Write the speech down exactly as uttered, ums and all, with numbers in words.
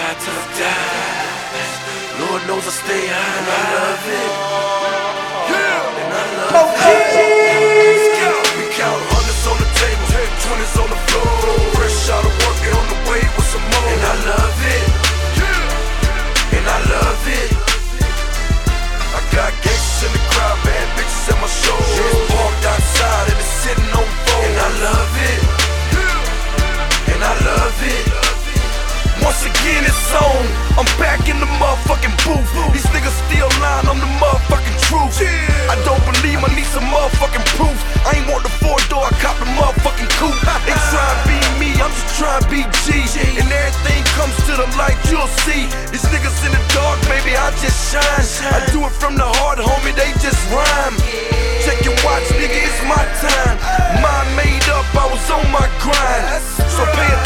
ride till I die. Lord knows I stay high and I love it. Yeah, and I love it. We count hundreds on the table, twenties on the floor. Fresh out of work and on the way with some more. And I love it. And I love it. I got gangsters in the crowd, bad bitches at my show. It's parked outside and it's sitting on four. And I love it. And I love it. Once again it's on, I'm back in the motherfucking booth. These niggas still lying on the motherfucking truth. I don't believe I need some motherfucking proof. I ain't want the four door, I cop the motherfucking coupe. They try to be me, I'm just trying to be G. And everything comes to the light, you'll see. These niggas in the dark, baby, I just shine. I do it from the heart, homie, they just rhyme. Check your watch, nigga, it's my time. Mind made up, I was on my grind. So pay